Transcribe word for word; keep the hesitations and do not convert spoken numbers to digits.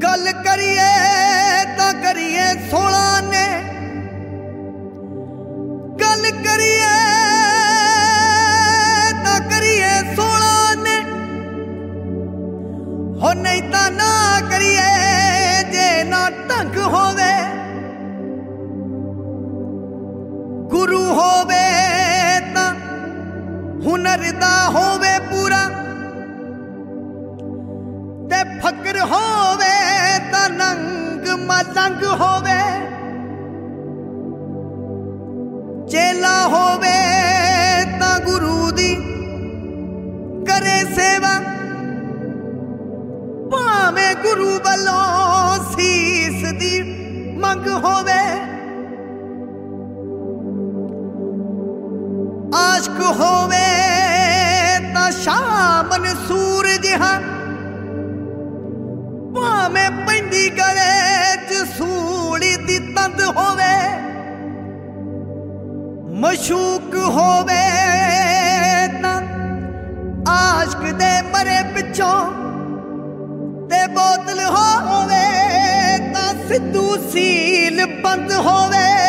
गल करिए ता करिए सोलह ने, गल करिए ता करिए सोलह ने, हो नहीं ता ना करिए जे ना ढंग होवे। गुरु होवे ता हुनर दा होवे पूरा, ते फकर होवे ता नंग मलंग होवे। चेला होवे ता गुरु दी करे सेवा, भावे गुरु वालों सीस दी मंग होवे। आशक होवे ता शामन सूरज हाँ, भावे पेंडी गले च सूली दी तंद होवे। मशूक होवे ता आशक दे मरे पिछों, ते बोतल होवे ता सिद्धू सील बंद होवे।